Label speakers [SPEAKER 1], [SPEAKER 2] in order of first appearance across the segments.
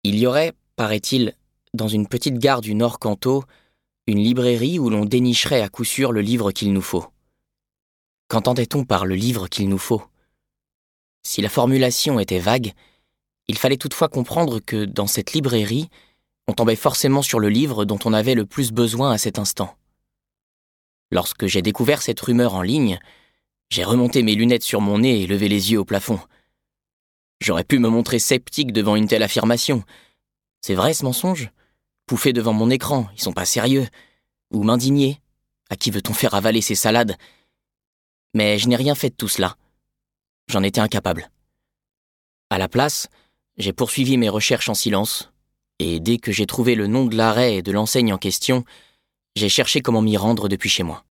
[SPEAKER 1] Il y aurait, paraît-il, dans une petite gare du Nord Kanto, une librairie où l'on dénicherait à coup sûr le livre qu'il nous faut. Qu'entendait-on par le livre qu'il nous faut ? Si la formulation était vague, il fallait toutefois comprendre que, dans cette librairie, on tombait forcément sur le livre dont on avait le plus besoin à cet instant. Lorsque j'ai découvert cette rumeur en ligne, j'ai remonté mes lunettes sur mon nez et levé les yeux au plafond. J'aurais pu me montrer sceptique devant une telle affirmation. C'est vrai ce mensonge ? Pouffer devant mon écran, ils sont pas sérieux. Ou m'indigner. À qui veut-on faire avaler ces salades ? Mais je n'ai rien fait de tout cela. J'en étais incapable. À la place, j'ai poursuivi mes recherches en silence, et dès que j'ai trouvé le nom de l'arrêt et de l'enseigne en question, j'ai cherché comment m'y rendre depuis chez moi.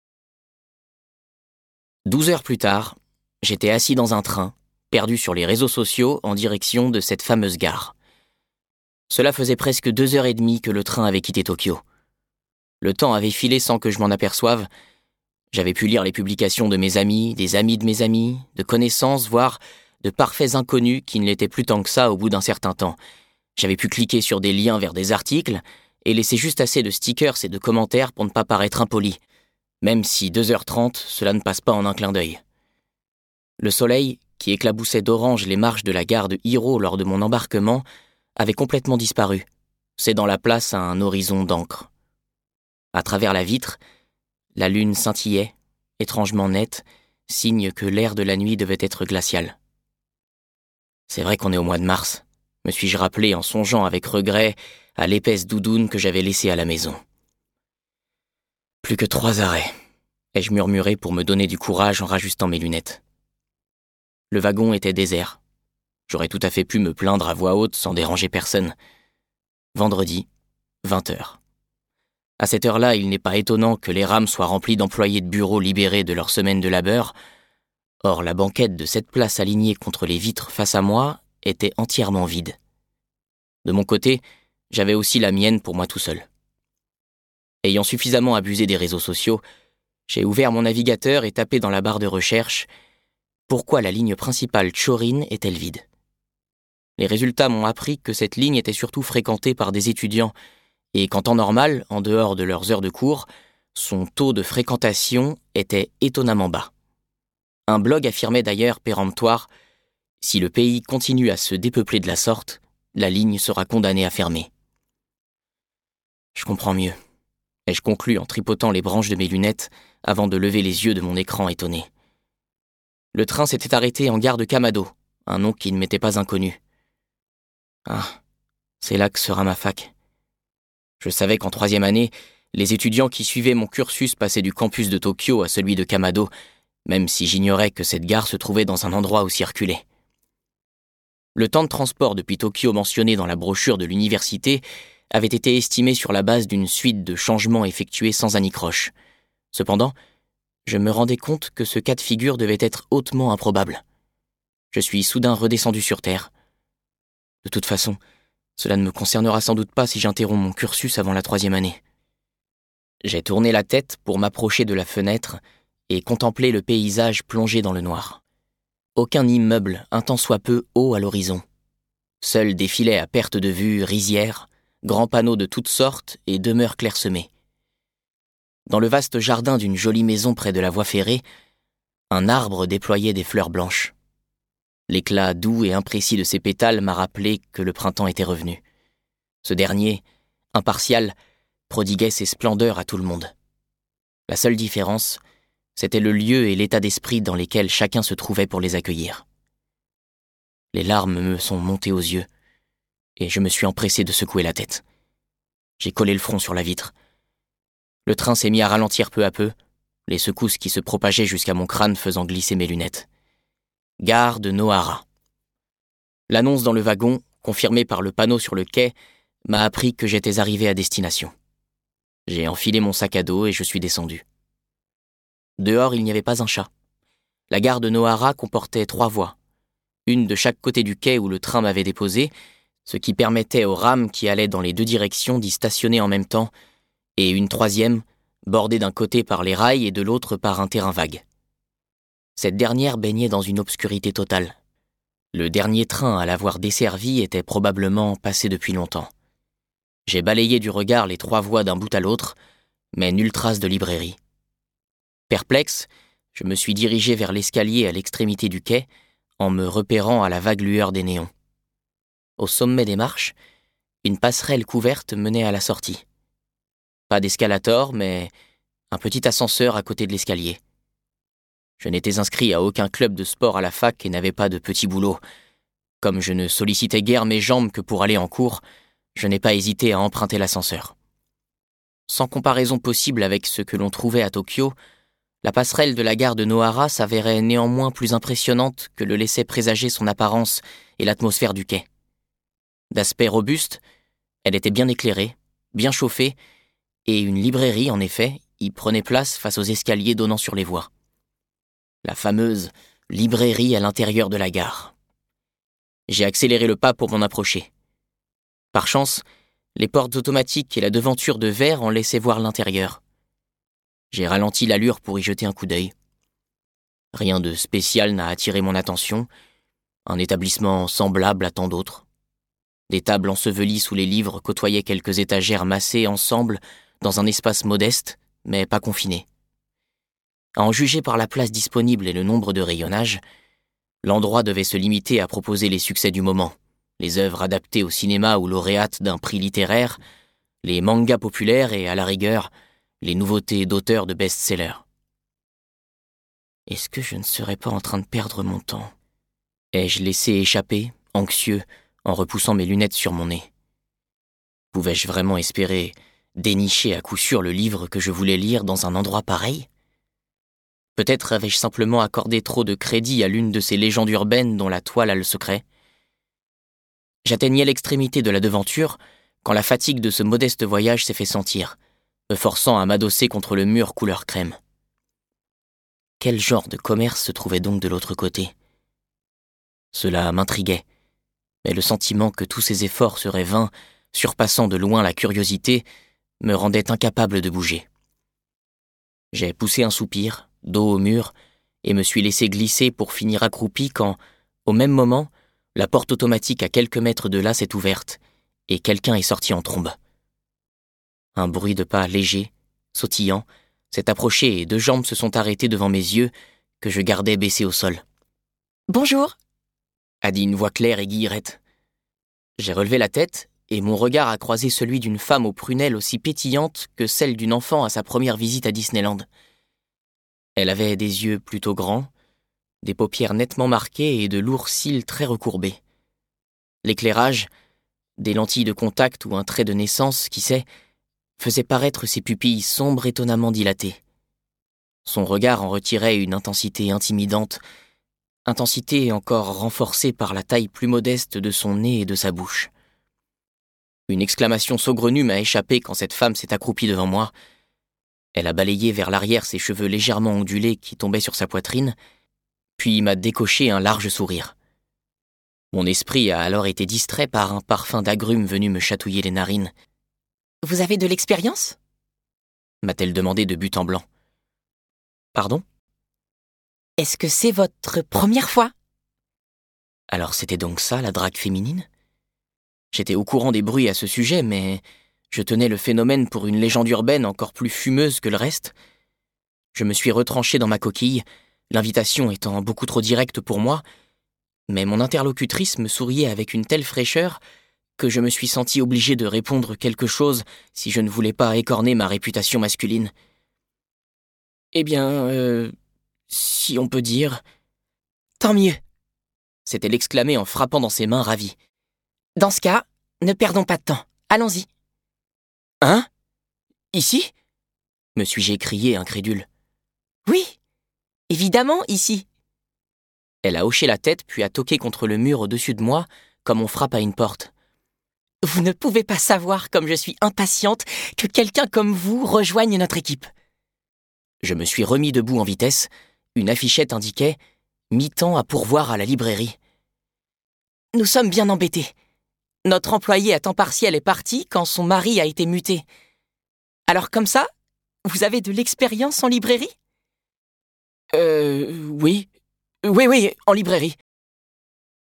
[SPEAKER 1] 12 heures plus tard, j'étais assis dans un train, perdu sur les réseaux sociaux en direction de cette fameuse gare. Cela faisait presque 2 heures et demie que le train avait quitté Tokyo. Le temps avait filé sans que je m'en aperçoive. J'avais pu lire les publications de mes amis, des amis de mes amis, de connaissances, voire de parfaits inconnus qui ne l'étaient plus tant que ça au bout d'un certain temps. J'avais pu cliquer sur des liens vers des articles et laisser juste assez de stickers et de commentaires pour ne pas paraître impoli, même si 2h30, cela ne passe pas en un clin d'œil. Le soleil, qui éclaboussait d'orange les marches de la gare de Hiro lors de mon embarquement, avait complètement disparu, cédant la place à un horizon d'encre. À travers la vitre, la lune scintillait, étrangement nette, signe que l'air de la nuit devait être glacial. C'est vrai qu'on est au mois de mars, me suis-je rappelé en songeant avec regret à l'épaisse doudoune que j'avais laissée à la maison. Plus que 3 arrêts, ai-je murmuré pour me donner du courage en rajustant mes lunettes. Le wagon était désert. J'aurais tout à fait pu me plaindre à voix haute sans déranger personne. Vendredi, 20h. À cette heure-là, il n'est pas étonnant que les rames soient remplies d'employés de bureau libérés de leur semaine de labeur. Or, la banquette de cette place alignée contre les vitres face à moi était entièrement vide. De mon côté, j'avais aussi la mienne pour moi tout seul. Ayant suffisamment abusé des réseaux sociaux, j'ai ouvert mon navigateur et tapé dans la barre de recherche « Pourquoi la ligne principale Chorin est-elle vide ?» Les résultats m'ont appris que cette ligne était surtout fréquentée par des étudiants et qu'en temps normal, en dehors de leurs heures de cours, son taux de fréquentation était étonnamment bas. Un blog affirmait d'ailleurs péremptoire « Si le pays continue à se dépeupler de la sorte, la ligne sera condamnée à fermer. » Je comprends mieux. Ai-je conclu en tripotant les branches de mes lunettes avant de lever les yeux de mon écran étonné. Le train s'était arrêté en gare de Kamado, un nom qui ne m'était pas inconnu. Ah, c'est là que sera ma fac. Je savais qu'en 3e année, les étudiants qui suivaient mon cursus passaient du campus de Tokyo à celui de Kamado, même si j'ignorais que cette gare se trouvait dans un endroit où circuler. Le temps de transport depuis Tokyo mentionné dans la brochure de l'université avait été estimé sur la base d'une suite de changements effectués sans anicroche. Cependant, je me rendais compte que ce cas de figure devait être hautement improbable. Je suis soudain redescendu sur Terre. De toute façon, cela ne me concernera sans doute pas si j'interromps mon cursus avant la 3e année. J'ai tourné la tête pour m'approcher de la fenêtre et contempler le paysage plongé dans le noir. Aucun immeuble, un tant soit peu haut à l'horizon. Seuls défilaient à perte de vue rizières, grands panneaux de toutes sortes et demeures clairsemées. Dans le vaste jardin d'une jolie maison près de la voie ferrée, un arbre déployait des fleurs blanches. L'éclat doux et imprécis de ses pétales m'a rappelé que le printemps était revenu. Ce dernier, impartial, prodiguait ses splendeurs à tout le monde. La seule différence, c'était le lieu et l'état d'esprit dans lesquels chacun se trouvait pour les accueillir. Les larmes me sont montées aux yeux, et je me suis empressé de secouer la tête. J'ai collé le front sur la vitre. Le train s'est mis à ralentir peu à peu, les secousses qui se propageaient jusqu'à mon crâne faisant glisser mes lunettes. Gare de Nohara. L'annonce dans le wagon, confirmée par le panneau sur le quai, m'a appris que j'étais arrivé à destination. J'ai enfilé mon sac à dos et je suis descendu. Dehors, il n'y avait pas un chat. La gare de Nohara comportait 3 voies, une de chaque côté du quai où le train m'avait déposé, ce qui permettait aux rames qui allaient dans les 2 directions d'y stationner en même temps, et une 3e, bordée d'un côté par les rails et de l'autre par un terrain vague. Cette dernière baignait dans une obscurité totale. Le dernier train à l'avoir desservi était probablement passé depuis longtemps. J'ai balayé du regard les 3 voies d'un bout à l'autre, mais nulle trace de librairie. Perplexe, je me suis dirigé vers l'escalier à l'extrémité du quai, en me repérant à la vague lueur des néons. Au sommet des marches, une passerelle couverte menait à la sortie. Pas d'escalator, mais un petit ascenseur à côté de l'escalier. Je n'étais inscrit à aucun club de sport à la fac et n'avais pas de petit boulot. Comme je ne sollicitais guère mes jambes que pour aller en cours, je n'ai pas hésité à emprunter l'ascenseur. Sans comparaison possible avec ce que l'on trouvait à Tokyo, la passerelle de la gare de Nohara s'avérait néanmoins plus impressionnante que le laissait présager son apparence et l'atmosphère du quai. D'aspect robuste, elle était bien éclairée, bien chauffée, et une librairie, en effet, y prenait place face aux escaliers donnant sur les voies. La fameuse librairie à l'intérieur de la gare. J'ai accéléré le pas pour m'en approcher. Par chance, les portes automatiques et la devanture de verre en laissaient voir l'intérieur. J'ai ralenti l'allure pour y jeter un coup d'œil. Rien de spécial n'a attiré mon attention, un établissement semblable à tant d'autres. Des tables ensevelies sous les livres côtoyaient quelques étagères massées ensemble dans un espace modeste, mais pas confiné. À en juger par la place disponible et le nombre de rayonnages, l'endroit devait se limiter à proposer les succès du moment, les œuvres adaptées au cinéma ou lauréates d'un prix littéraire, les mangas populaires et, à la rigueur, les nouveautés d'auteurs de best-sellers. Est-ce que je ne serais pas en train de perdre mon temps ? Ai-je laissé échapper, anxieux, en repoussant mes lunettes sur mon nez ? Pouvais-je vraiment espérer dénicher à coup sûr le livre que je voulais lire dans un endroit pareil ? Peut-être avais-je simplement accordé trop de crédit à l'une de ces légendes urbaines dont la toile a le secret. J'atteignais l'extrémité de la devanture quand la fatigue de ce modeste voyage s'est fait sentir, me forçant à m'adosser contre le mur couleur crème. Quel genre de commerce se trouvait donc de l'autre côté ? Cela m'intriguait, mais le sentiment que tous ces efforts seraient vains, surpassant de loin la curiosité, me rendait incapable de bouger. J'ai poussé un soupir, dos au mur, et me suis laissé glisser pour finir accroupi quand, au même moment, la porte automatique à quelques mètres de là s'est ouverte, et quelqu'un est sorti en trombe. Un bruit de pas léger, sautillant, s'est approché et 2 jambes se sont arrêtées devant mes yeux, que je gardais baissés au sol. « Bonjour !» a dit une voix claire et guillerette. J'ai relevé la tête, et mon regard a croisé celui d'une femme aux prunelles aussi pétillantes que celle d'une enfant à sa première visite à Disneyland. Elle avait des yeux plutôt grands, des paupières nettement marquées et de lourds cils très recourbés. L'éclairage, des lentilles de contact ou un trait de naissance, qui sait, faisait paraître ses pupilles sombres étonnamment dilatées. Son regard en retirait une intensité intimidante, intensité encore renforcée par la taille plus modeste de son nez et de sa bouche. Une exclamation saugrenue m'a échappé quand cette femme s'est accroupie devant moi. Elle a balayé vers l'arrière ses cheveux légèrement ondulés qui tombaient sur sa poitrine, puis m'a décoché un large sourire. Mon esprit a alors été distrait par un parfum d'agrumes venu me chatouiller les narines. « Vous avez de l'expérience ?» m'a-t-elle demandé de but en blanc. « Pardon ? Est-ce que c'est votre première fois ?» Alors c'était donc ça, la drague féminine ? J'étais au courant des bruits à ce sujet, mais je tenais le phénomène pour une légende urbaine encore plus fumeuse que le reste. Je me suis retranché dans ma coquille, l'invitation étant beaucoup trop directe pour moi, mais mon interlocutrice me souriait avec une telle fraîcheur que je me suis senti obligé de répondre quelque chose si je ne voulais pas écorner ma réputation masculine. « Eh bien, si on peut dire... »« Tant mieux !» s'est-elle exclamée en frappant dans ses mains ravies. « Dans ce cas, ne perdons pas de temps. Allons-y. »« Hein ? Ici ?» me suis-je écrié incrédule. « Oui, évidemment, ici. » Elle a hoché la tête puis a toqué contre le mur au-dessus de moi comme on frappe à une porte. « Vous ne pouvez pas savoir comme je suis impatiente que quelqu'un comme vous rejoigne notre équipe. » Je me suis remis debout en vitesse. Une affichette indiquait « Mi-temps à pourvoir à la librairie ». « Nous sommes bien embêtés. Notre employé à temps partiel est parti quand son mari a été muté. Alors comme ça, vous avez de l'expérience en librairie ? Oui, en librairie. »